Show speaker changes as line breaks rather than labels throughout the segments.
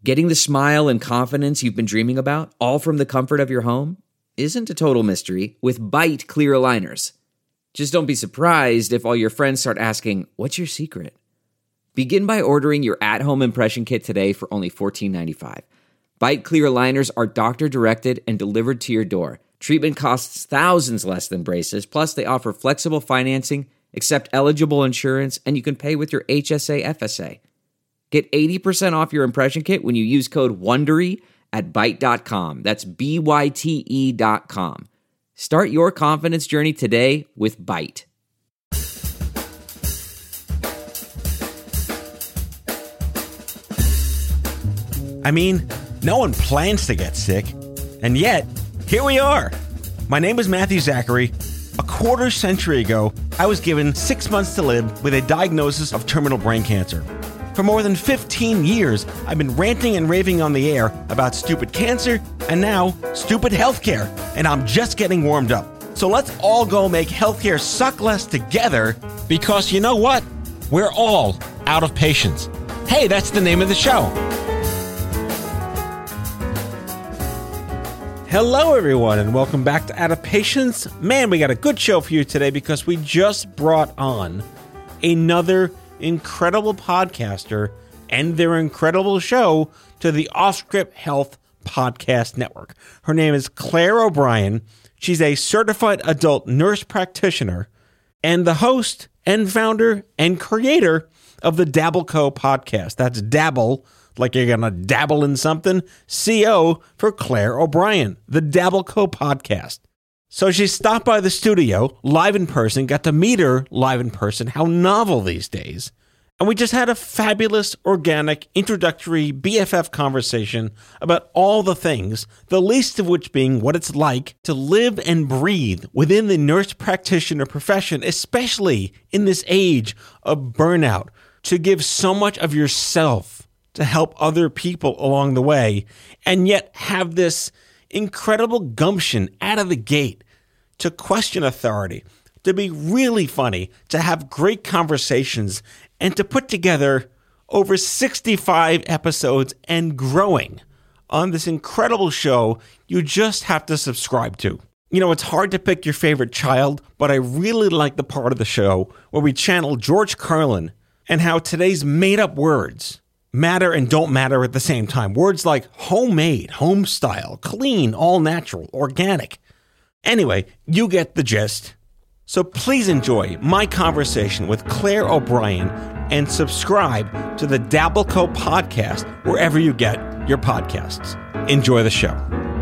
Getting the smile and confidence you've been dreaming about, all from the comfort of your home, isn't a total mystery with Byte clear aligners. Just don't be surprised if all your friends start asking, "What's your secret?" Begin by ordering your at-home impression kit today for only $14.95. Byte clear aligners are doctor-directed and delivered to your door. Treatment costs thousands less than braces, plus they offer flexible financing, accept eligible insurance, and you can pay with your HSA FSA. Get 80% off your impression kit when you use code WONDERY at Byte.com. That's BYTE.com. Start your confidence journey today with Byte.
I mean, no one plans to get sick, and yet, here we are. My name is Matthew Zachary. A quarter century ago, I was given 6 months to live with a diagnosis of terminal brain cancer. For more than 15 years, I've been ranting and raving on the air about stupid cancer and now stupid healthcare, and I'm just getting warmed up. So let's all go make healthcare suck less together, because you know what? We're all out of patience. Hey, that's the name of the show. Hello, everyone, and welcome back to Out of Patience. Man, we got a good show for you today because we just brought on another incredible podcaster and their incredible show to the Offscript Health Podcast Network. Her name is Claire O'Brien. She's a certified adult nurse practitioner and the host and founder and creator of the Dabble Co. podcast. That's Dabble, like you're going to dabble in something, CO for Claire O'Brien, the Dabble Co. podcast. So she stopped by the studio live in person, got to meet her live in person. How novel these days. And we just had a fabulous, organic, introductory BFF conversation about all the things, the least of which being what it's like to live and breathe within the nurse practitioner profession, especially in this age of burnout, to give so much of yourself to help other people along the way, and yet have this incredible gumption out of the gate to question authority, to be really funny, to have great conversations, and to put together over 65 episodes and growing on this incredible show you just have to subscribe to. You know, it's hard to pick your favorite child, but I really like the part of the show where we channel George Carlin and how today's made-up words matter and don't matter at the same time. Words like homemade, home style, clean, all natural, organic. Anyway, you get the gist. So please enjoy my conversation with Claire O'Brien and subscribe to the Dabble Co. podcast wherever you get your podcasts. Enjoy the show.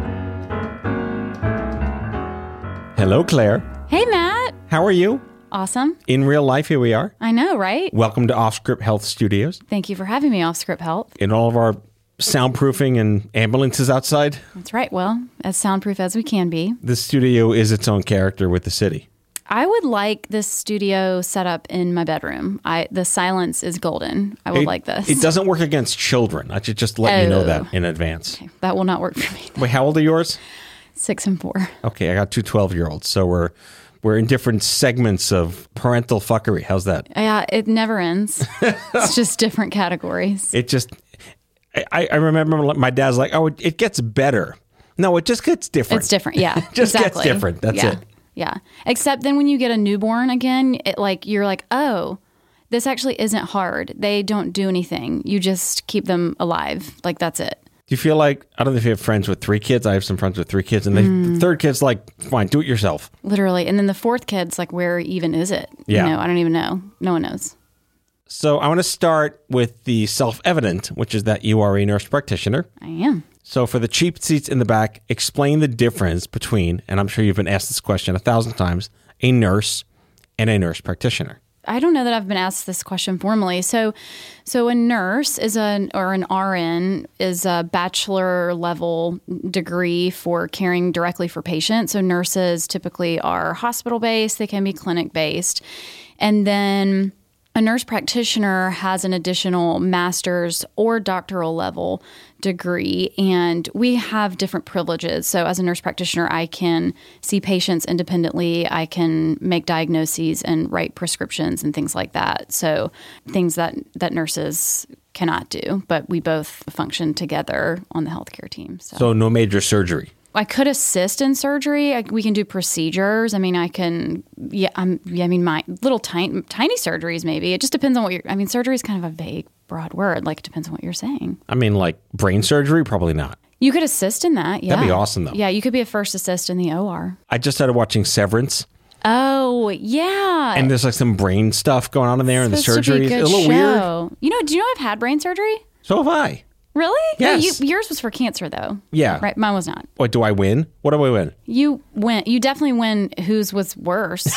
Hello, Claire.
Hey, Matt.
How are you?
Awesome.
In real life, here we are.
I know, right?
Welcome to Offscript Health Studios.
Thank you for having me, Offscript Health.
In all of our soundproofing and ambulances outside.
That's right. Well, as soundproof as we can be.
This studio is its own character with the city.
I would like this studio set up in my bedroom. The silence is golden. I would like this.
It doesn't work against children. I should just let you know that in advance.
Okay. That will not work for me.
Wait, how old are yours?
6 and 4.
Okay, I got two 12-year-olds, so we're in different segments of parental fuckery. How's that?
Yeah, it never ends. It's just different categories.
I remember my dad's like, oh, it gets better. No, it just gets different.
It's different, yeah.
It just
exactly.
gets different. That's it.
Yeah. Except then when you get a newborn again, you're like, oh, this actually isn't hard. They don't do anything. You just keep them alive. Like, that's it.
Do you feel like, I don't know if you have friends with 3 kids. I have some friends with 3 kids, and the third kid's like, fine, do it yourself.
Literally. And then the 4th kid's like, where even is it?
Yeah.
You know, I don't even know. No one knows.
So I want to start with the self-evident, which is that you are a nurse practitioner.
I am.
So for the cheap seats in the back, explain the difference between, and I'm sure you've been asked this question 1,000 times, a nurse and a nurse practitioner.
I don't know that I've been asked this question formally. So a nurse or an RN is a bachelor level degree for caring directly for patients. So nurses typically are hospital based. They can be clinic based. And then a nurse practitioner has an additional master's or doctoral level degree, and we have different privileges. So as a nurse practitioner, I can see patients independently. I can make diagnoses and write prescriptions and things like that. So things that nurses cannot do, but we both function together on the healthcare team.
So no major surgery.
I could assist in surgery. We can do procedures. I mean, my little tiny surgeries maybe. It just depends on what surgery is kind of a vague, broad word. Like, it depends on what you're saying.
I mean, like brain surgery? Probably not.
You could assist in that, yeah.
That'd be awesome, though.
Yeah, you could be a first assist in the OR.
I just started watching Severance.
Oh, yeah.
And there's like some brain stuff going on in there, and the surgery is a little weird.
Do you know I've had brain surgery?
So have I.
Really?
Yes.
Yeah, yours was for cancer, though.
Yeah.
Right? Mine was not.
Wait, do I win? What do I win?
You win. You definitely win whose was worse.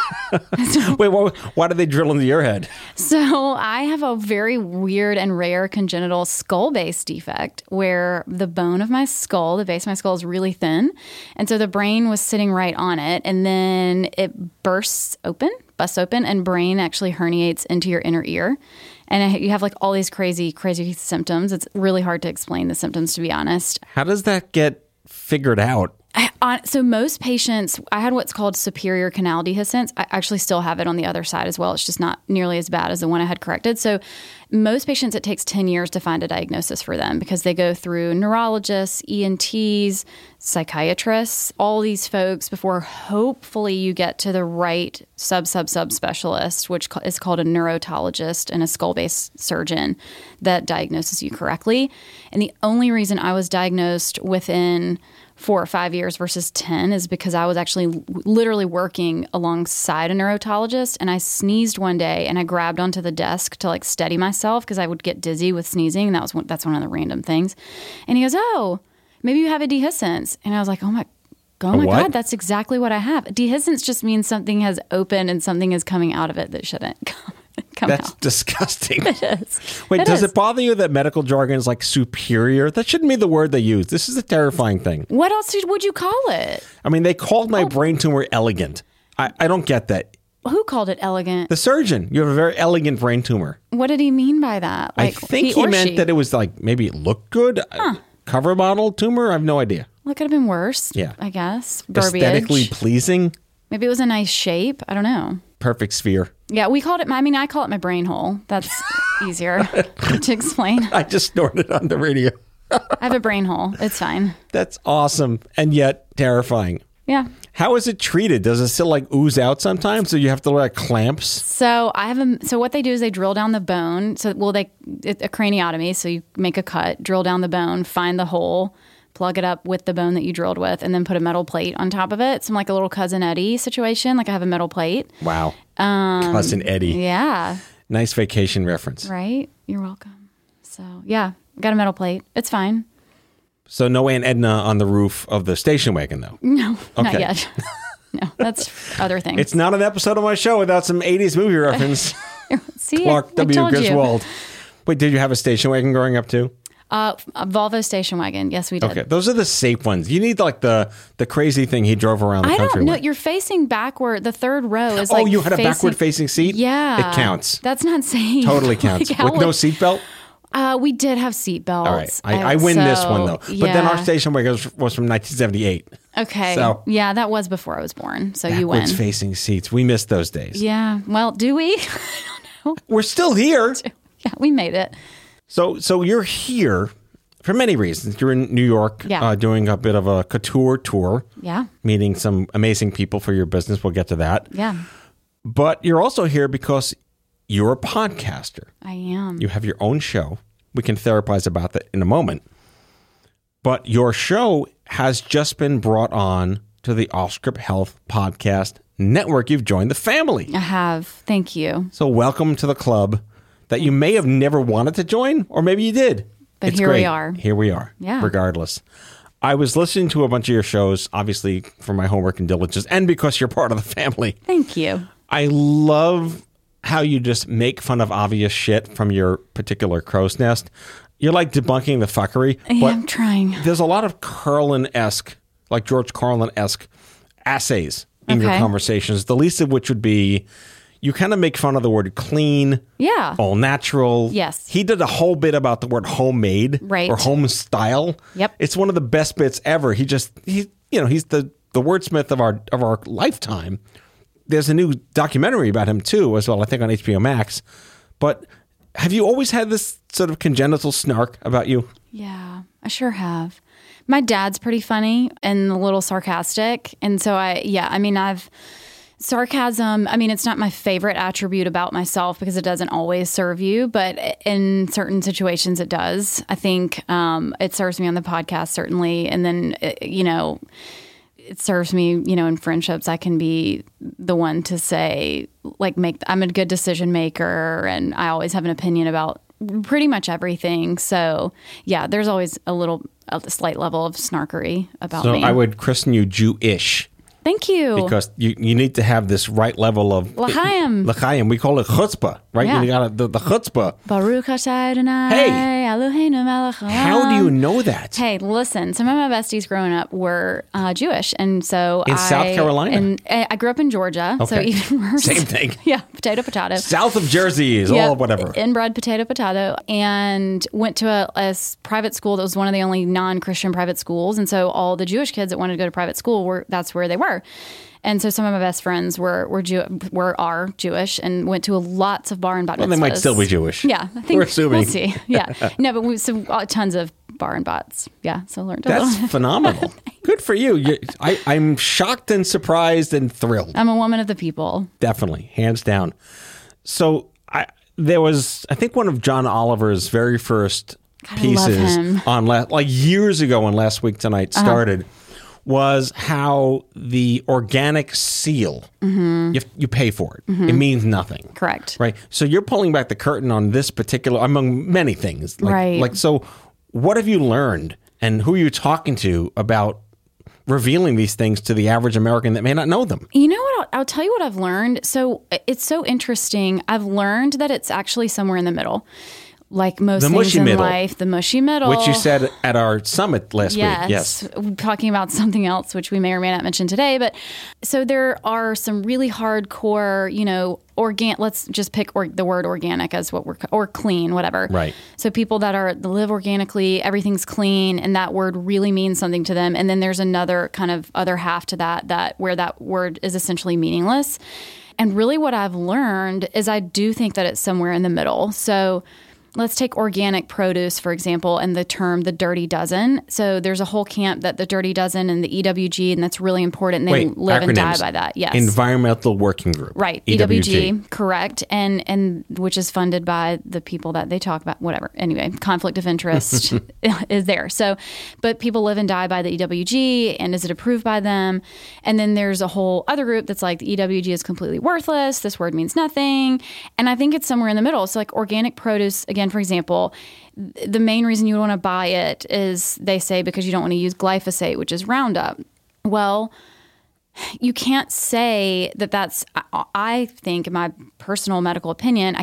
Wait, why did they drill into your head?
So I have a very weird and rare congenital skull base defect where the bone of my skull, the base of my skull, is really thin. And so the brain was sitting right on it. And then it busts open, and brain actually herniates into your inner ear. And you have like all these crazy, crazy symptoms. It's really hard to explain the symptoms, to be honest.
How does that get figured out?
So most patients, I had what's called superior canal dehiscence. I actually still have it on the other side as well. It's just not nearly as bad as the one I had corrected. So most patients, it takes 10 years to find a diagnosis for them because they go through neurologists, ENTs, psychiatrists, all these folks before hopefully you get to the right sub specialist, which is called a neurotologist and a skull-based surgeon that diagnoses you correctly. And the only reason I was diagnosed within 4 or 5 years versus 10 is because I was actually literally working alongside a neurotologist, and I sneezed one day and I grabbed onto the desk to like steady myself because I would get dizzy with sneezing, and that's one of the random things. And he goes, "Oh, maybe you have a dehiscence." And I was like, "Oh my God, that's exactly what I have." Dehiscence just means something has opened and something is coming out of it that shouldn't come
That's
out.
disgusting.
It is.
Wait, does it bother you that medical jargon is like superior? That shouldn't be the word they use. This is a terrifying thing.
What else would you call it?
I mean, they called my brain tumor elegant. I don't get that.
Who called it elegant?
The surgeon. You have a very elegant brain tumor.
What did he mean by that?
I think he meant that it was like maybe it looked good. Cover model tumor? I have no idea.
Well, it could have been worse.
Yeah.
I guess.
Aesthetically pleasing.
Maybe it was a nice shape. I don't know.
Perfect sphere.
Yeah, I call it my brain hole. That's easier to explain.
I just snorted on the radio.
I have a brain hole. It's fine.
That's awesome and yet terrifying.
Yeah.
How is it treated? Does it still like ooze out sometimes? So you have to wear clamps?
So so what they do is they drill down the bone. So it's a craniotomy. So you make a cut, drill down the bone, find the hole, plug it up with the bone that you drilled with, and then put a metal plate on top of it. It's like a little Cousin Eddie situation. Like I have a metal plate.
Wow. Cousin Eddie.
Yeah.
Nice vacation reference.
Right? You're welcome. So yeah, got a metal plate. It's fine.
So no Aunt Edna on the roof of the station wagon, though?
No, not yet. No, that's other things.
It's not an episode of my show without some 80s movie reference.
See,
Clark W. Griswold. Wait, did you have a station wagon growing up, too?
A Volvo station wagon. Yes, we did.
Okay, those are the safe ones. You need like the crazy thing he drove around the country with.
I don't know. You're facing backward. The third row is like
you had a backward-facing seat?
Yeah.
It counts.
That's not safe.
Totally counts. With no seatbelt?
We did have seatbelts.
All right. I win this one, though. But then our station wagon was from 1978.
Okay.
So,
yeah, that was before I was born. So you win.
Backwards-facing seats. We missed those days.
Yeah. Well, do we? I don't know.
We're still here.
Yeah, we made it.
So you're here for many reasons. You're in New York doing a bit of a couture tour.
Yeah.
Meeting some amazing people for your business. We'll get to that.
Yeah.
But you're also here because you're a podcaster.
I am.
You have your own show. We can therapize about that in a moment. But your show has just been brought on to the Offscript Health Podcast Network. You've joined the family.
I have. Thank you.
So welcome to the club that you may have never wanted to join, or maybe you did.
But
it's
here
great.
we are.
Here we are.
Yeah.
Regardless. I was listening to a bunch of your shows, obviously for my homework and diligence, and because you're part of the family.
Thank you.
I love how you just make fun of obvious shit from your particular crow's nest. You're like debunking the fuckery.
Yeah, I'm trying.
There's a lot of Carlin-esque, like George Carlin-esque essays in your conversations, the least of which would be you kind of make fun of the word clean, all natural.
Yes.
He did a whole bit about the word homemade or home style.
Yep.
It's one of the best bits ever. He's the wordsmith of our lifetime. There's a new documentary about him too, as well, I think on HBO Max. But have you always had this sort of congenital snark about you?
Yeah, I sure have. My dad's pretty funny and a little sarcastic. And so sarcasm, it's not my favorite attribute about myself because it doesn't always serve you, but in certain situations it does. I think it serves me on the podcast, certainly. And then, it serves me, in friendships. I can be the one to say, I'm a good decision maker and I always have an opinion about pretty much everything. So, yeah, there's always a slight level of snarkery about me.
So I would christen you Jewish.
Thank you.
Because you need to have this right level of...
L'chaim.
L'chaim. We call it chutzpah, right?
Yeah.
You got the chutzpah.
Baruch Atah Adonai,
Hey.
Eloheinu melech haolam.
How do you know that?
Hey, listen, some of my besties growing up were Jewish. And so
In South Carolina?
And I grew up in private, so
Okay.
even worse.
Same thing.
Yeah, potato.
South of Jersey is all whatever.
Inbred potato. And went to a private school that was one of the only non-Christian private schools. And so all the Jewish kids that wanted to go to private school, that's where they were. And so some of my best friends are Jewish and went to lots of bar and bat mitzvahs.
Well, they might still be Jewish.
Yeah, I think
we're assuming.
We'll see. Yeah, no, but tons of bar and bats. Yeah, so learned a
That's
little.
phenomenal. Good for you. I'm shocked and surprised and thrilled.
I'm a woman of the people.
Definitely, hands down. So there was, I think, one of John Oliver's very first pieces on years ago when Last Week Tonight started. Was how the organic seal, you pay for it. It means nothing.
Correct.
Right? So you're pulling back the curtain on this particular, among many things.
Right.
So what have you learned and who are you talking to about revealing these things to the average American that may not know them?
You know what? I'll tell you what I've learned. So it's so interesting. I've learned that it's actually somewhere in the middle. Like most things in life, the mushy middle.
Which you said at our summit last week. Yes.
Talking about something else, which we may or may not mention today. But so there are some really hardcore, let's just pick the word organic as or clean, whatever.
Right.
So people that live organically, everything's clean, and that word really means something to them. And then there's another kind of other half to that where that word is essentially meaningless. And really what I've learned is I do think that it's somewhere in the middle. So let's take organic produce, for example, and the term the Dirty Dozen. So there's a whole camp that the Dirty Dozen and the EWG, and that's really important. And they live and die by that. Yes.
Environmental Working Group.
Right. EWG. Correct. And which is funded by the people that they talk about, whatever. Anyway, conflict of interest is there. So, but people live and die by the EWG, and is it approved by them? And then there's a whole other group that's like the EWG is completely worthless. This word means nothing. And I think it's somewhere in the middle. So like organic produce, again, for example, the main reason you want to buy it is, they say, because you don't want to use glyphosate, which is Roundup. Well, you can't say that's, I think, in my personal medical opinion,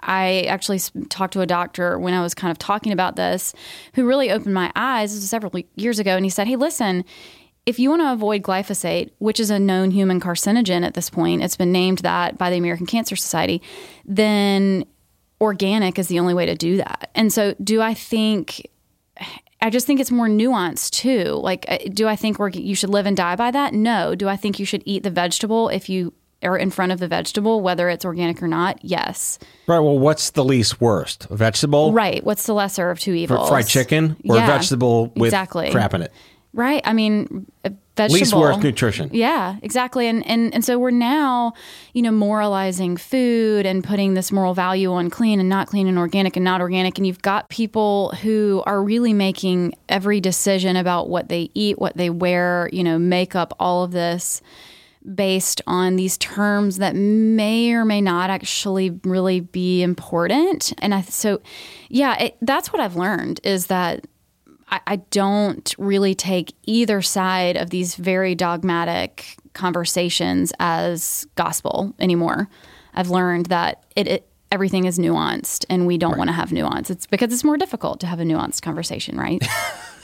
I actually talked to a doctor when I was kind of talking about this, who really opened my eyes. This was several years ago. And he said, hey, listen, if you want to avoid glyphosate, which is a known human carcinogen at this point, it's been named that by the American Cancer Society, then organic is the only way to do that. And so I just think it's more nuanced too. Like, do I think you should live and die by that? No. Do I think you should eat the vegetable if you are in front of the vegetable, whether it's organic or not? Yes.
Right. Well, what's the least worst? A vegetable?
Right. What's the lesser of two evils?
Fried chicken or a vegetable with crap in it?
Right. I mean, a vegetable.
Least worth nutrition.
Yeah, exactly. And so we're now, moralizing food and putting this moral value on clean and not clean and organic and not organic. And you've got people who are really making every decision about what they eat, what they wear, makeup, all of this based on these terms that may or may not actually really be important. And that's what I've learned, is that I don't really take either side of these very dogmatic conversations as gospel anymore. I've learned that everything is nuanced, and we don't want to have nuance. It's because it's more difficult to have a nuanced conversation, right?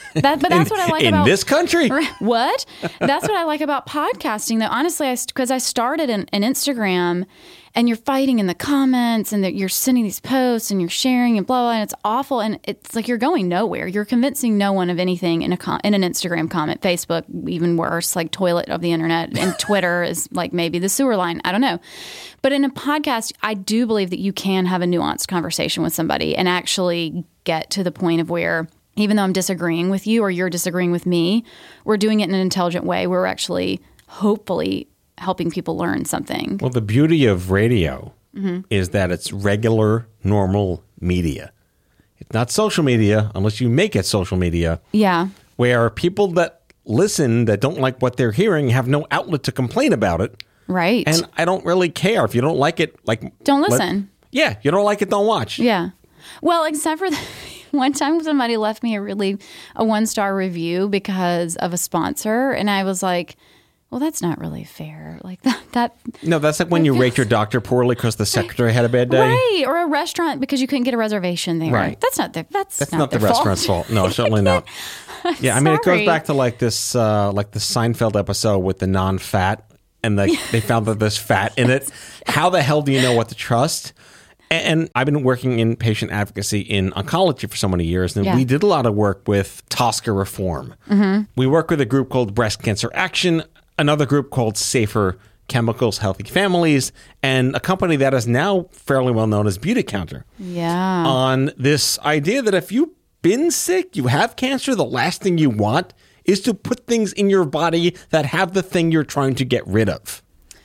But that's what I like
in
about
this country.
What? That's what I like about podcasting, though. Honestly, because I started an Instagram, and you're fighting in the comments, and you're sending these posts, and you're sharing, and blah blah, and it's awful, and it's like you're going nowhere. You're convincing no one of anything in an Instagram comment. Facebook, even worse, like toilet of the internet, and Twitter is like maybe the sewer line. I don't know. But in a podcast, I do believe that you can have a nuanced conversation with somebody and actually get to the point of where, even though I'm disagreeing with you or you're disagreeing with me, we're doing it in an intelligent way. We're actually, hopefully, helping people learn something.
Well, the beauty of radio is that it's regular, normal media. It's not social media unless you make it social media.
Yeah.
Where people that listen that don't like what they're hearing have no outlet to complain about it.
Right.
And I don't really care. If you don't like it,
don't listen.
You don't like it, don't watch.
Yeah. Well, except for one time somebody left me a 1-star review because of a sponsor, and I was like, well, that's not really fair. Like that.
No, that's like when you rate your doctor poorly because the secretary had a bad day.
Right. Or a restaurant because you couldn't get a reservation there.
Right.
That's not
not the restaurant's fault. No, certainly not. Yeah, I mean, it goes back to like this, like the Seinfeld episode with the non-fat, and they found that there's fat in it. How the hell do you know what to trust? And I've been working in patient advocacy in oncology for so many years, and we did a lot of work with TSCA reform. Mm-hmm. We work with a group called Breast Cancer Action, another group called Safer Chemicals, Healthy Families, and a company that is now fairly well known as Beauty Counter.
Yeah.
On this idea that if you've been sick, you have cancer, the last thing you want is to put things in your body that have the thing you're trying to get rid of.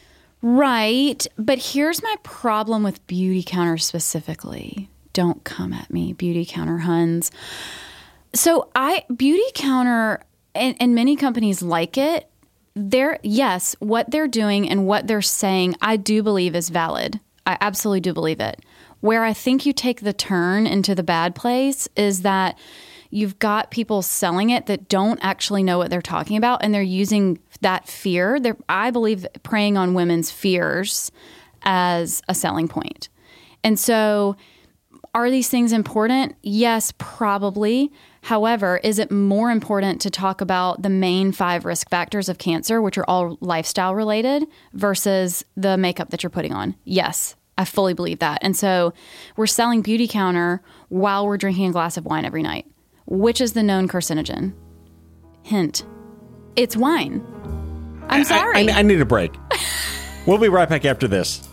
Right. But here's my problem with Beauty Counter specifically. Don't come at me, Beauty Counter Huns. So Beauty Counter and many companies like it, what they're doing and what they're saying, I do believe is valid. I absolutely do believe it. Where I think you take the turn into the bad place is that you've got people selling it that don't actually know what they're talking about, and they're using that fear. I believe, preying on women's fears as a selling point. And so are these things important? Yes, probably. However, is it more important to talk about the main 5 risk factors of cancer, which are all lifestyle related, versus the makeup that you're putting on? Yes, I fully believe that. And so we're selling Beauty Counter while we're drinking a glass of wine every night. Which is the known carcinogen? Hint. It's wine. I'm sorry.
I need a break. We'll be right back after this.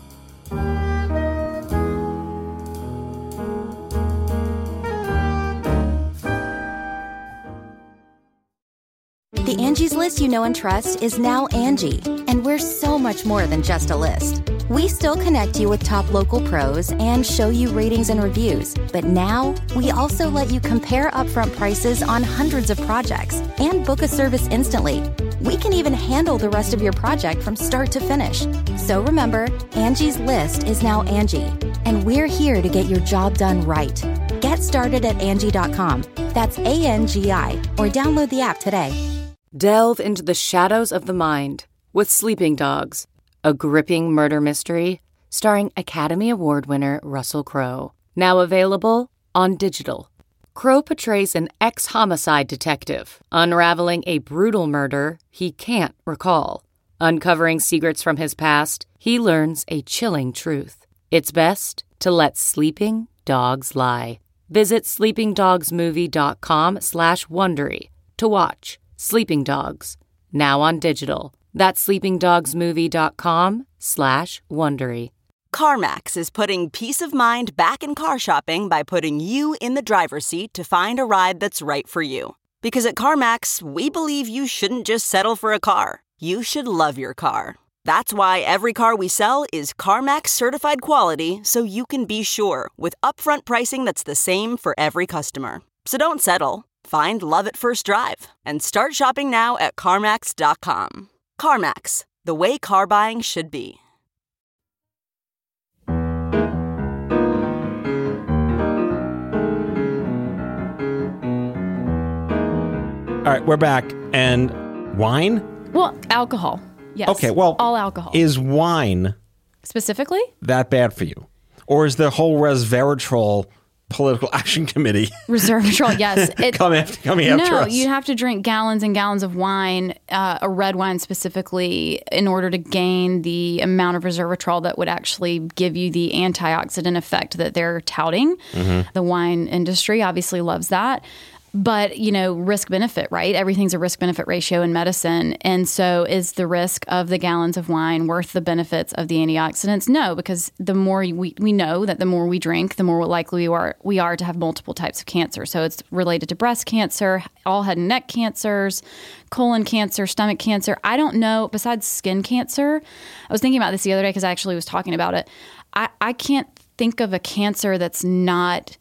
The Angie's List you know and trust is now Angie, and we're so much more than just a list. We still connect you with top local pros and show you ratings and reviews, but now we also let you compare upfront prices on hundreds of projects and book a service instantly. We can even handle the rest of your project from start to finish. So remember, Angie's List is now Angie, and we're here to get your job done right. Get started at Angie.com. That's ANGI, or download the app today.
Delve into the shadows of the mind with Sleeping Dogs, a gripping murder mystery starring Academy Award winner Russell Crowe. Now available on digital. Crowe portrays an ex-homicide detective unraveling a brutal murder he can't recall. Uncovering secrets from his past, he learns a chilling truth. It's best to let sleeping dogs lie. Visit sleepingdogsmovie.com/Wondery to watch Sleeping Dogs, now on digital. That's sleepingdogsmovie.com/Wondery.
CarMax is putting peace of mind back in car shopping by putting you in the driver's seat to find a ride that's right for you. Because at CarMax, we believe you shouldn't just settle for a car. You should love your car. That's why every car we sell is CarMax certified quality, so you can be sure with upfront pricing that's the same for every customer. So don't settle. Find love at first drive and start shopping now at CarMax.com. CarMax, the way car buying should be.
All right, we're back. And wine?
Well, alcohol. Yes.
Okay, well,
all alcohol.
Is wine
specifically
that bad for you? Or is the whole resveratrol Political Action Committee.
Resveratrol, yes.
Coming after us.
No, you have to drink gallons and gallons of wine, a red wine specifically, in order to gain the amount of resveratrol that would actually give you the antioxidant effect that they're touting. Mm-hmm. The wine industry obviously loves that. But, risk-benefit, right? Everything's a risk-benefit ratio in medicine. And so is the risk of the gallons of wine worth the benefits of the antioxidants? No, because the more we know that the more we drink, the more likely we are to have multiple types of cancer. So it's related to breast cancer, all head and neck cancers, colon cancer, stomach cancer. I don't know, besides skin cancer. I was thinking about this the other day because I actually was talking about it. I can't think of a cancer that's not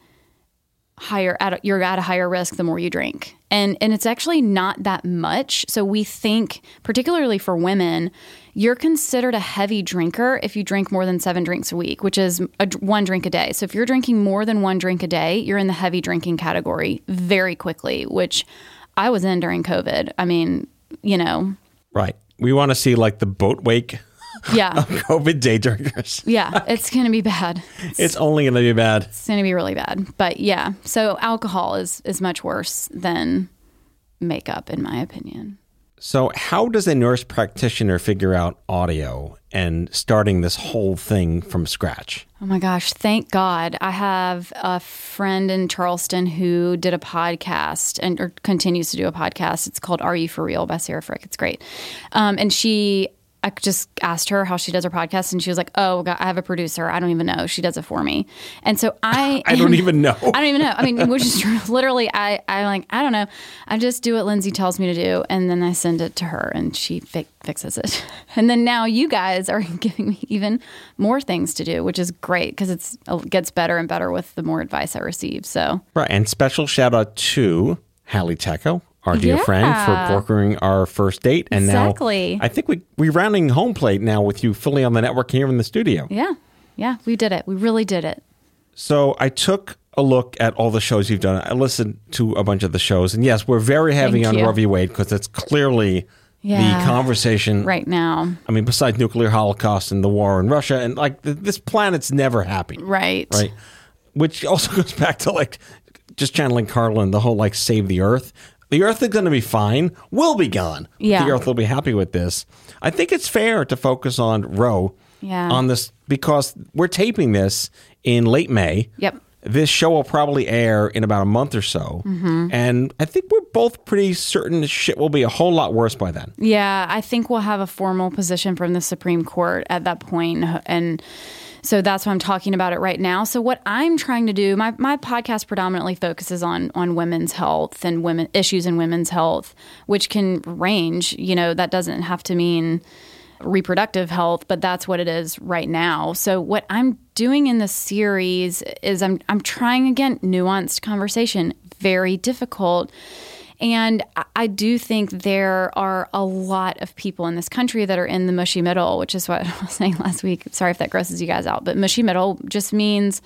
you're at a higher risk the more you drink. And it's actually not that much. So we think, particularly for women, you're considered a heavy drinker if you drink more than 7 drinks a week, which is 1 drink a day. So if you're drinking more than 1 drink a day, you're in the heavy drinking category very quickly, which I was in during COVID. I mean,
Right. We want to see like the boat wake.
Yeah.
Of COVID day drinkers.
Yeah, it's going to be bad.
It's only going to be bad.
It's going to be really bad. But yeah, so alcohol is much worse than makeup, in my opinion.
So how does a nurse practitioner figure out audio and starting this whole thing from scratch?
Oh my gosh, thank God. I have a friend in Charleston who did a podcast or continues to do a podcast. It's called Are You For Real by Sarah Frick. It's great. I just asked her how she does her podcast, and she was like, oh, God, I have a producer. I don't even know. She does it for me. And so I
don't even know.
I don't even know. I mean, which is true. Literally, I don't know. I just do what Lindsay tells me to do, and then I send it to her, and she fixes it. And then now you guys are giving me even more things to do, which is great because it gets better and better with the more advice I receive. So
right. And special shout out to Hallie Tecco, our dear friend, for brokering our first date. And
exactly.
Now I think we're rounding home plate now with you fully on the network here in the studio.
Yeah. Yeah, we did it. We really did it.
So I took a look at all the shows you've done. I listened to a bunch of the shows. And yes, we're very heavy on Roe v. Wade because it's clearly the conversation
right now.
I mean, besides nuclear holocaust and the war in Russia, and like this planet's never happy.
Right.
Which also goes back to like just channeling Carlin, the whole like save the earth. The earth is going to be fine. We'll be gone.
Yeah.
The earth will be happy with this. I think it's fair to focus on Roe on this because we're taping this in late May.
Yep.
This show will probably air in about a month or so. Mm-hmm. And I think we're both pretty certain shit will be a whole lot worse by then.
Yeah, I think we'll have a formal position from the Supreme Court at that point. And so that's why I'm talking about it right now. So what I'm trying to do, my podcast predominantly focuses on women's health and issues in women's health, which can range. That doesn't have to mean reproductive health, but that's what it is right now. So what I'm doing in this series is I'm trying, again, nuanced conversation, very difficult. And I do think there are a lot of people in this country that are in the mushy middle, which is what I was saying last week. Sorry if that grosses you guys out, but mushy middle just means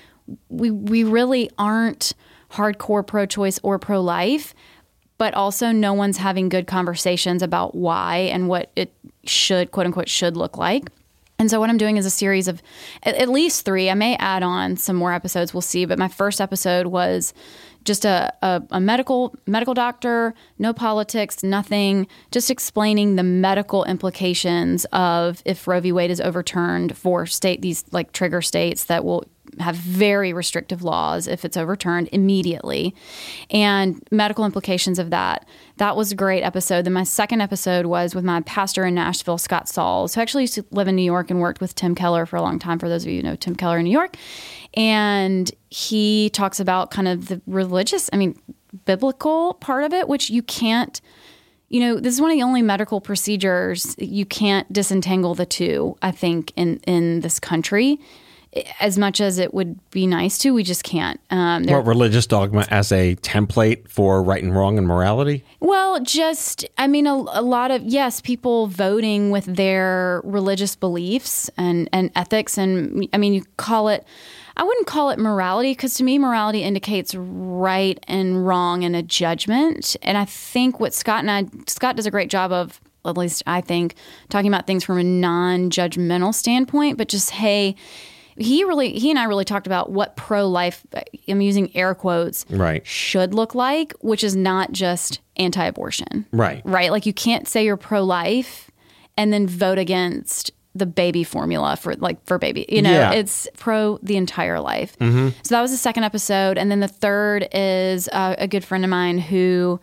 we really aren't hardcore pro-choice or pro-life, but also no one's having good conversations about why and what it should, quote unquote, should look like. And so what I'm doing is a series of at least 3. I may add on some more episodes. We'll see. But my first episode was just a medical doctor, no politics, nothing, just explaining the medical implications of if Roe v. Wade is overturned for these like trigger states that will have very restrictive laws if it's overturned immediately, and medical implications of that. That was a great episode. Then my second episode was with my pastor in Nashville, Scott Sauls, who actually used to live in New York and worked with Tim Keller for a long time, for those of you who know Tim Keller in New York. And he talks about kind of the religious, biblical part of it, which you can't, this is one of the only medical procedures you can't disentangle the two, I think, in this country. As much as it would be nice to, we just can't.
What, religious dogma as a template for right and wrong and morality?
Well, just, a lot of, yes, people voting with their religious beliefs and ethics. And you call it, I wouldn't call it morality, because to me, morality indicates right and wrong and a judgment. And I think what Scott does a great job of, at least I think, talking about things from a non-judgmental standpoint, but just, hey, he and I really talked about what pro-life, I'm using air quotes,
Right.
should look like, which is not just anti-abortion.
Right.
Right? Like you can't say you're pro-life and then vote against the baby formula for baby. It's pro the entire life. So that was the second episode. And then the third is a good friend of mine who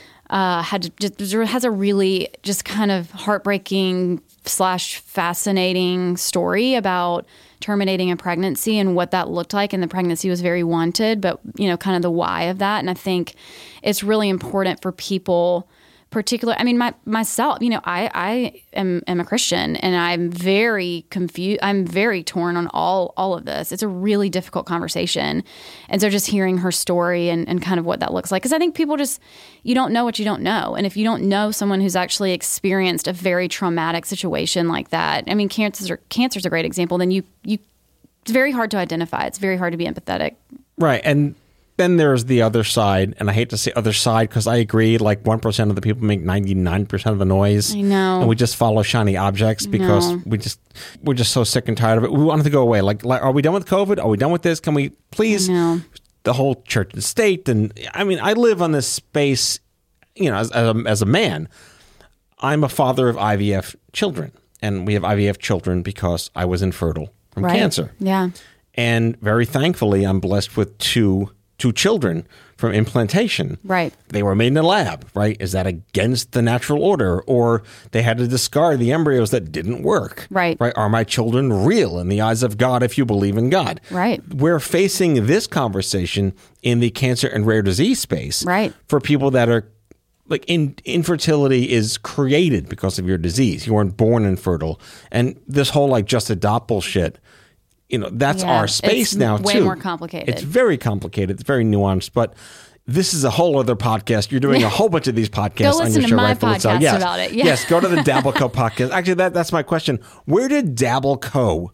has a really just kind of heartbreaking / fascinating story about terminating a pregnancy and what that looked like. And the pregnancy was very wanted, but kind of the why of that. And I think it's really important for people, particular. I mean, myself, I am a Christian, and I'm very confused. I'm very torn on all of this. It's a really difficult conversation. And so just hearing her story and kind of what that looks like, because I think people you don't know what you don't know. And if you don't know someone who's actually experienced a very traumatic situation like that, I mean, cancer's a great example, then it's very hard to identify. It's very hard to be empathetic.
Right. And then there's the other side, and I hate to say other side because I agree, like 1% of the people make 99% of the noise. I know. And we just follow shiny objects because we're just so sick and tired of it. We want it to go away. Like, are we done with COVID? Are we done with this? Can we please? The whole church and state. And I mean, I live on this space, as a man. I'm a father of IVF children, and we have IVF children because I was infertile from cancer.
Yeah.
And very thankfully, I'm blessed with two children from implantation.
Right.
They were made in a lab, right? Is that against the natural order? Or they had to discard the embryos that didn't work.
Right.
Right. Are my children real in the eyes of God if you believe in God?
Right.
We're facing this conversation in the cancer and rare disease space.
Right.
For people that are like infertility is created because of your disease. You weren't born infertile. And this whole like just adopt bullshit, that's our space now, too.
It's way more complicated.
It's very complicated. It's very nuanced. But this is a whole other podcast. You're doing a whole bunch of these podcasts on your show.
Go listen to my podcast about it. Yeah.
Yes, go to the Dabbleco podcast. Actually, that's my question. Where did Dabbleco,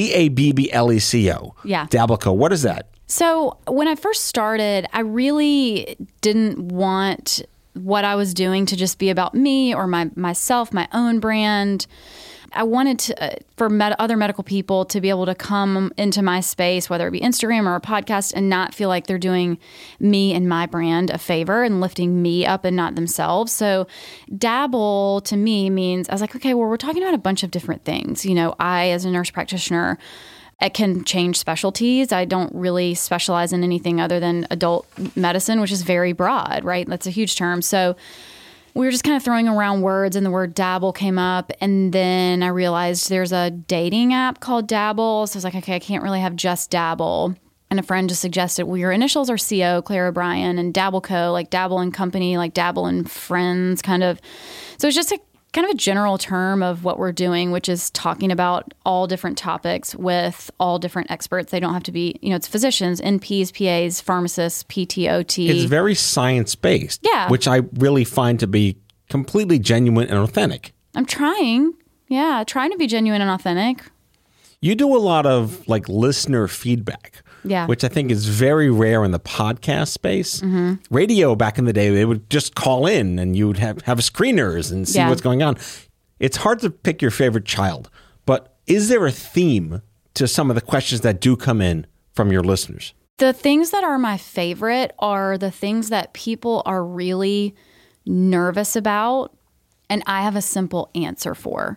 Dabbleco, Dabbleco, what is that?
So when I first started, I really didn't want what I was doing to just be about me or myself, my own brand. I wanted to, for other medical people to be able to come into my space, whether it be Instagram or a podcast, and not feel like they're doing me and my brand a favor and lifting me up and not themselves. So Dabble to me means, I was like, okay, well, we're talking about a bunch of different things. I, as a nurse practitioner, I can change specialties. I don't really specialize in anything other than adult medicine, which is very broad, right? That's a huge term. So we were just kind of throwing around words, and the word Dabble came up. And then I realized there's a dating app called Dabble. So I was like, okay, I can't really have just Dabble. And a friend just suggested, well, your initials are CO, Claire O'Brien, and Dabbleco, like Dabble and Company, like Dabble and Friends, kind of. So it's just kind of a general term of what we're doing, which is talking about all different topics with all different experts. They don't have to be, it's physicians, NPs, PAs, pharmacists, PT, OT.
It's very science-based, which I really find to be completely genuine and authentic.
I'm trying to be genuine and authentic.
You do a lot of like listener feedback.
Yeah.
Which I think is very rare in the podcast space. Mm-hmm. Radio back in the day, they would just call in and you would have screeners and see what's going on. It's hard to pick your favorite child, but is there a theme to some of the questions that do come in from your listeners?
The things that are my favorite are the things that people are really nervous about and I have a simple answer for.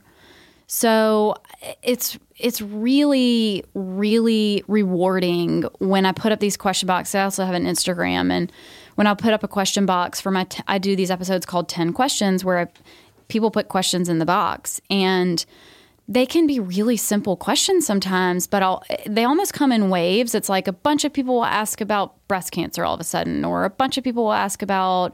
So it's really, really rewarding when I put up these question boxes. I also have an Instagram, and when I put up a question box for I do these episodes called 10 Questions where people put questions in the box, and they can be really simple questions sometimes, but they almost come in waves. It's like a bunch of people will ask about breast cancer all of a sudden, or a bunch of people will ask about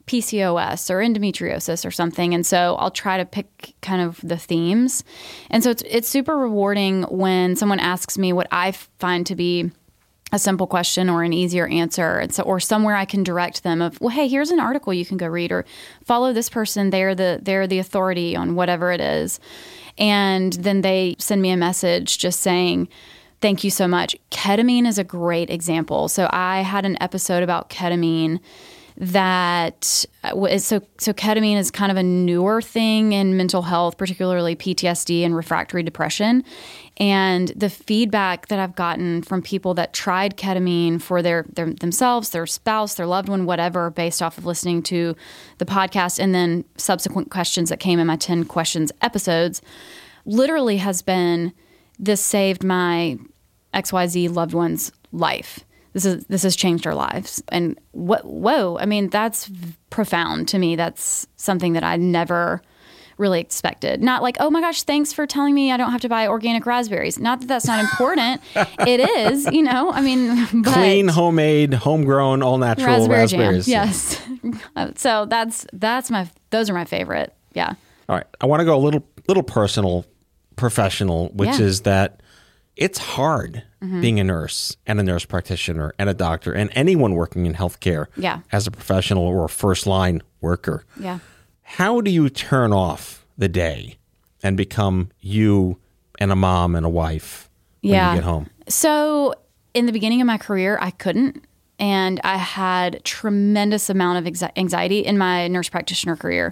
PCOS or endometriosis or something. And so I'll try to pick kind of the themes. And so it's super rewarding when someone asks me what I find to be a simple question or an easier answer. And so, or somewhere I can direct them of, well, hey, here's an article you can go read, or follow this person. They're the authority on whatever it is. And then they send me a message just saying, thank you so much. Ketamine is a great example. So I had an episode about ketamine that so ketamine is kind of a newer thing in mental health, particularly PTSD and refractory depression. And the feedback that I've gotten from people that tried ketamine for themselves, their spouse, their loved one, whatever, based off of listening to the podcast and then subsequent questions that came in my 10 questions episodes, literally has been, this saved my XYZ loved one's life. This has changed our lives. And whoa, I mean, that's profound to me. That's something that I never really expected. Not like, oh my gosh, thanks for telling me I don't have to buy organic raspberries. Not that that's not important. It is, I mean. But
clean, homemade, homegrown, all natural raspberries.
Jam. Yes. So those are my favorite. Yeah.
All right. I want to go a little personal, professional, which is that it's hard being a nurse and a nurse practitioner and a doctor and anyone working in healthcare as a professional or a first line worker.
Yeah.
How do you turn off the day and become you and a mom and a wife when you get home?
So in the beginning of my career, I couldn't. And I had tremendous amount of anxiety in my nurse practitioner career.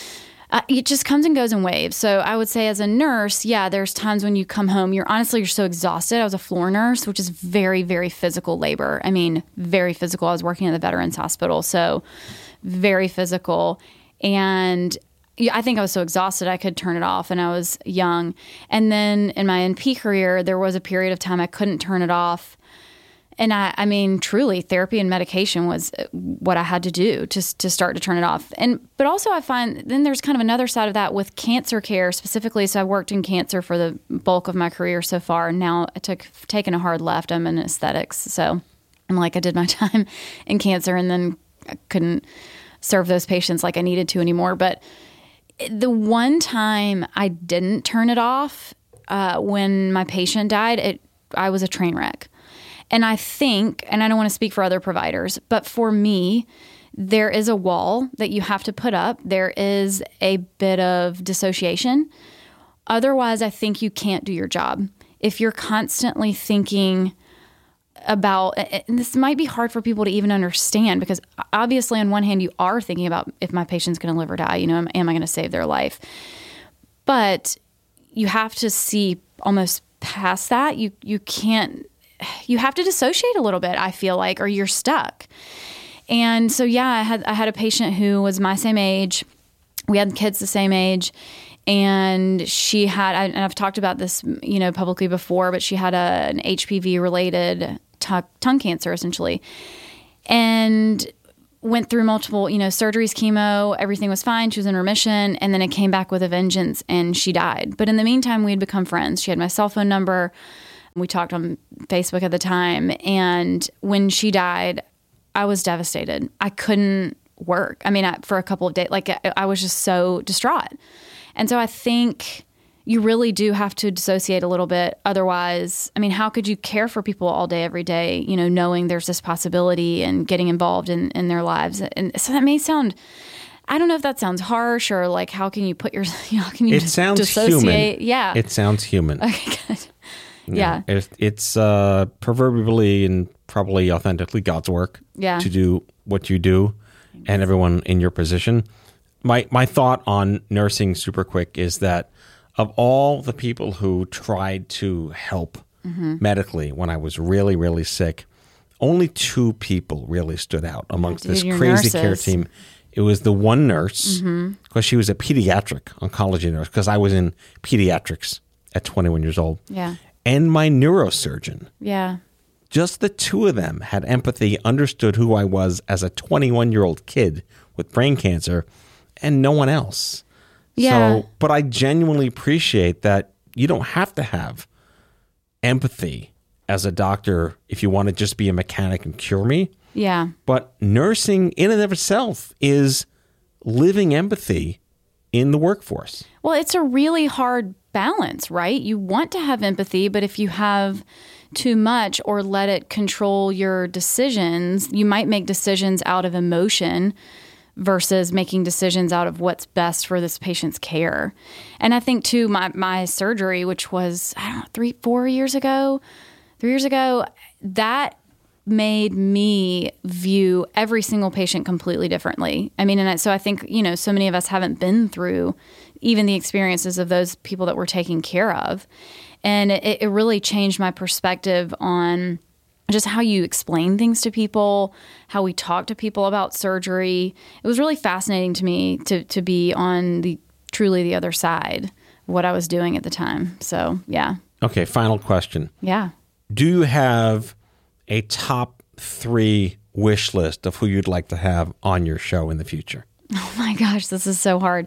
It just comes and goes in waves. So I would say as a nurse, there's times when you come home, you're so exhausted. I was a floor nurse, which is very, very physical labor. I mean, very physical. I was working at the Veterans Hospital, so very physical. And I think I was so exhausted I could turn it off, and I was young. And then in my NP career, there was a period of time I couldn't turn it off. And I mean, truly, therapy and medication was what I had to do to start to turn it off. But also I find then there's kind of another side of that with cancer care specifically. So I worked in cancer for the bulk of my career so far. And now taken a hard left. I'm in aesthetics. So I'm like, I did my time in cancer and then I couldn't serve those patients like I needed to anymore. But the one time I didn't turn it off when my patient died, I was a train wreck. And I think, and I don't want to speak for other providers, but for me, there is a wall that you have to put up. There is a bit of dissociation. Otherwise, I think you can't do your job. If you're constantly thinking about, and this might be hard for people to even understand, because obviously on one hand, you are thinking about if my patient's going to live or die, am I going to save their life? But you have to see almost past that. You can't. You have to dissociate a little bit, I feel like, or you're stuck. And so, I had a patient who was my same age. We had kids the same age. And she had, and I've talked about this, publicly before, but she had an HPV-related tongue cancer, essentially. And went through multiple, surgeries, chemo, everything was fine. She was in remission. And then it came back with a vengeance and she died. But in the meantime, we had become friends. She had my cell phone number. We talked on Facebook at the time. And when she died, I was devastated. I couldn't work. I mean, for a couple of days, I was just so distraught. And so I think you really do have to dissociate a little bit. Otherwise, I mean, how could you care for people all day, every day, knowing there's this possibility and getting involved in their lives? And so that may sound, I don't know if that sounds harsh or like, how can you put your, how can you dissociate?
Human.
Yeah.
It sounds human.
Okay, good.
Yeah. It's proverbially and probably authentically God's work to do what you do. Thanks. And everyone in your position. My thought on nursing super quick is that of all the people who tried to help medically when I was really, really sick, only 2 people really stood out amongst this crazy care team. It was the one nurse, because she was a pediatric oncology nurse, because I was in pediatrics at 21 years old.
Yeah.
And my neurosurgeon.
Yeah.
Just the 2 of them had empathy, understood who I was as a 21-year-old kid with brain cancer, and no one else.
Yeah.
So, but I genuinely appreciate that you don't have to have empathy as a doctor if you want to just be a mechanic and cure me.
Yeah.
But nursing in and of itself is living empathy in the workforce.
Well, it's a really hard balance, right? You want to have empathy, but if you have too much or let it control your decisions, you might make decisions out of emotion versus making decisions out of what's best for this patient's care. And I think too, my surgery, which was, 3 years ago, that made me view every single patient completely differently. I mean, so I think, so many of us haven't been through even the experiences of those people that we're taking care of. And it really changed my perspective on just how you explain things to people, how we talk to people about surgery. It was really fascinating to me to be on truly the other side of what I was doing at the time. So, yeah.
Okay, final question.
Yeah.
Do you have a top 3 wish list of who you'd like to have on your show in the future?
Oh my gosh, this is so hard.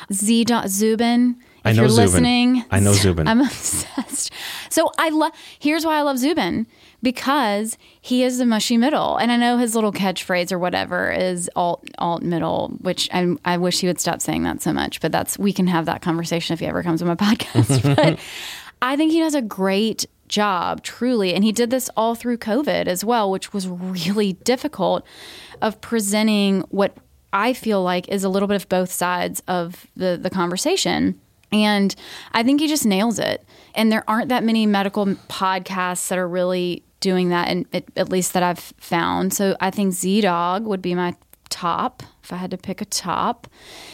Zubin.
If you're
listening,
I know Zubin.
I'm obsessed. So here's why I love Zubin, because he is the mushy middle. And I know his little catchphrase or whatever is alt middle, which I wish he would stop saying that so much, but we can have that conversation if he ever comes on my podcast. But I think he does a great job, truly. And he did this all through COVID as well, which was really difficult, of presenting what I feel like is a little bit of both sides of the conversation. And I think he just nails it. And there aren't that many medical podcasts that are really doing that, and at least that I've found. So I think Z-Dog would be my top, if I had to pick a top.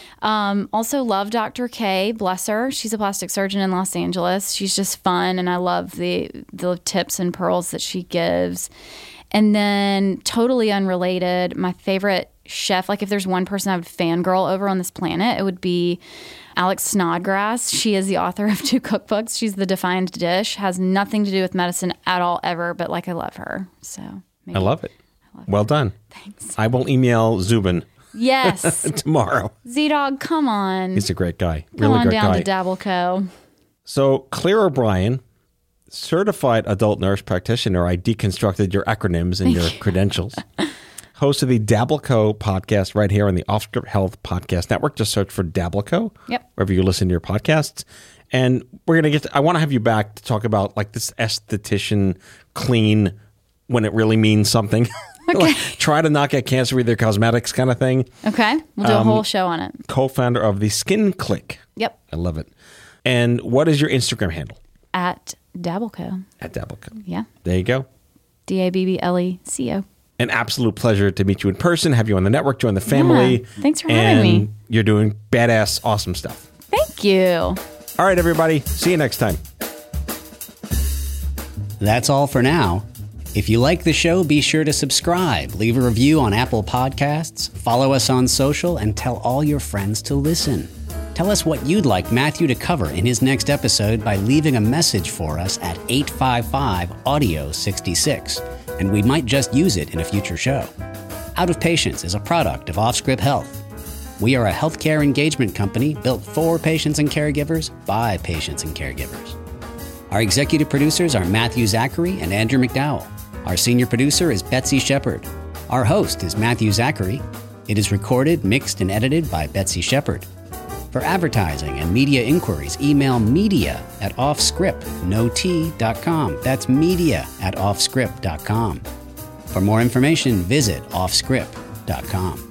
Also love Dr. K, bless her. She's a plastic surgeon in Los Angeles. She's just fun, and I love the tips and pearls that she gives. And then totally unrelated, my favorite chef, like if there's one person I would fangirl over on this planet, it would be Alex Snodgrass. She is the author of 2 cookbooks. She's The Defined Dish. Has nothing to do with medicine at all ever, but I love her. So
I love it. Well done.
Thanks.
I will email Zubin.
Yes.
Tomorrow.
Z-Dog, come on.
He's a great guy.
Come
really
on
great
down
guy.
to Dabble Co.
So Claire O'Brien, certified adult nurse practitioner. I deconstructed your acronyms and your credentials. Host of the Dabble Co podcast right here on the Offscript Health Podcast Network. Just search for Dabble Co.
Yep.
Wherever you listen to your podcasts. And we're going to I want to have you back to talk about like this esthetician clean when it really means something.
Okay.
Like, try to not get cancer with their cosmetics kind of thing.
Okay. We'll do a whole show on it.
Co-founder of the Skin Click.
Yep.
I love it. And what is your Instagram handle?
At Dabble Co.
At Dabble Co.
Yeah.
There you go.
DABBLECO.
An absolute pleasure to meet you in person, have you on the network, join the family.
Yeah. Thanks for having me.
You're doing badass, awesome stuff.
Thank you.
All right, everybody. See you next time.
That's all for now. If you like the show, be sure to subscribe, leave a review on Apple Podcasts, follow us on social, and tell all your friends to listen. Tell us what you'd like Matthew to cover in his next episode by leaving a message for us at 855-AUDIO-66, and we might just use it in a future show. Out of Patients is a product of Offscript Health. We are a healthcare engagement company built for patients and caregivers by patients and caregivers. Our executive producers are Matthew Zachary and Andrew McDowell. Our senior producer is Betsy Shepard. Our host is Matthew Zachary. It is recorded, mixed, and edited by Betsy Shepard. For advertising and media inquiries, email media@offscript.com. That's media@offscript.com. For more information, visit offscript.com.